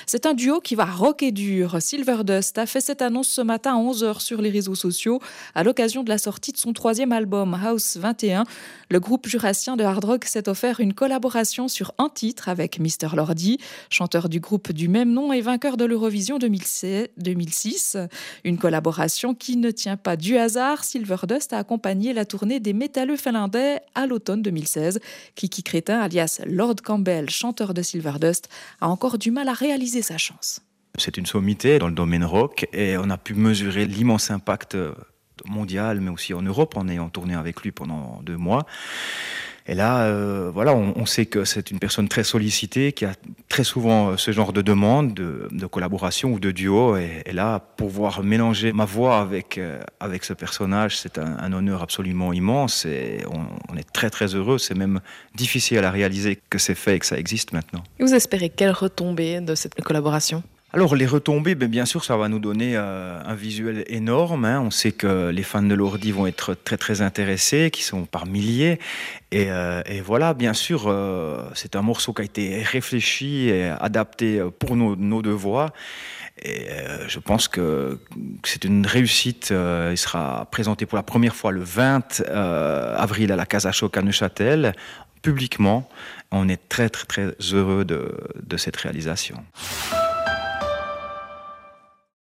C'est un duo qui va rocker dur. Silverdust a fait cette annonce ce matin à 11h sur les réseaux sociaux à l'occasion de la sortie de son 3e album House 21. Le groupe jurassien de hard rock s'est offert une collaboration sur un titre avec Mr Lordi, chanteur du groupe du même nom et vainqueur de l'Eurovision 2006. Une collaboration qui ne tient pas du hasard. Silverdust a accompagné la tournée des métalleux finlandais à l'automne 2016. Kiki Crétin, alias Lord Campbell, chanteur de Silverdust, a encore du mal à réaliser sa chance. C'est une sommité dans le domaine rock et on a pu mesurer l'immense impact mondial, mais aussi en Europe, en ayant tourné avec lui pendant 2 mois. Et là, on sait que c'est une personne très sollicitée, qui a très souvent ce genre de demande, de collaboration ou de duo. Et là, pouvoir mélanger ma voix avec ce personnage, c'est un honneur absolument immense. Et on est très très heureux. C'est même difficile à réaliser que c'est fait et que ça existe maintenant. Et vous espérez quelle retombée de cette collaboration ? Alors les retombées, bien sûr, ça va nous donner un visuel énorme. On sait que les fans de Lordi vont être très très intéressés, qui sont par milliers. Et voilà, bien sûr, c'est un morceau qui a été réfléchi et adapté pour nos 2 voix. Et je pense que c'est une réussite. Il sera présenté pour la première fois le 20 avril à la Casa Choc à Neuchâtel, publiquement. On est très très très heureux de cette réalisation.